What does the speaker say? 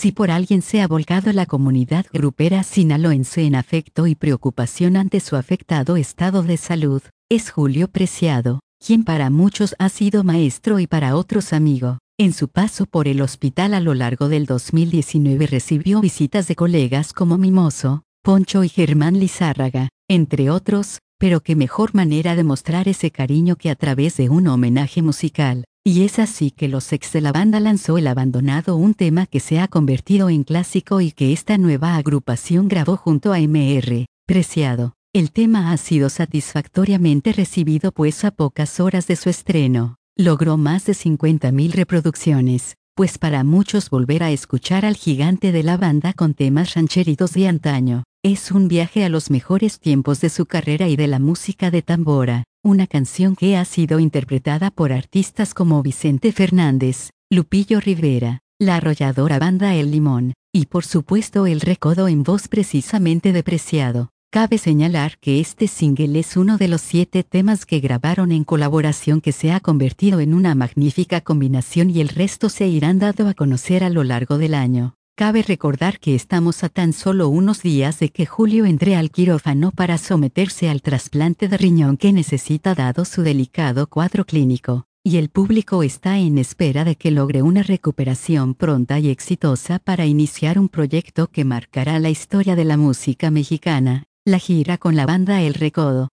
Si por alguien se ha volcado la comunidad grupera sinaloense en afecto y preocupación ante su afectado estado de salud, es Julio Preciado, quien para muchos ha sido maestro y para otros amigo. En su paso por el hospital a lo largo del 2019 recibió visitas de colegas como Mimoso, Poncho y Germán Lizárraga, entre otros, pero qué mejor manera de mostrar ese cariño que a través de un homenaje musical. Y es así que los ex de la banda lanzó El Abandonado, un tema que se ha convertido en clásico y que esta nueva agrupación grabó junto a Mr. Preciado. El tema ha sido satisfactoriamente recibido, pues a pocas horas de su estreno, logró más de 50.000 reproducciones, pues para muchos volver a escuchar al gigante de la banda con temas rancheritos de antaño, es un viaje a los mejores tiempos de su carrera y de la música de tambora, una canción que ha sido interpretada por artistas como Vicente Fernández, Lupillo Rivera, la arrolladora banda El Limón, y por supuesto El Recodo en voz precisamente de Preciado. Cabe señalar que este single es uno de los 7 temas que grabaron en colaboración, que se ha convertido en una magnífica combinación, y el resto se irán dando a conocer a lo largo del año. Cabe recordar que estamos a tan solo unos días de que Julio entre al quirófano para someterse al trasplante de riñón que necesita dado su delicado cuadro clínico, y el público está en espera de que logre una recuperación pronta y exitosa para iniciar un proyecto que marcará la historia de la música mexicana, la gira con la banda El Recodo.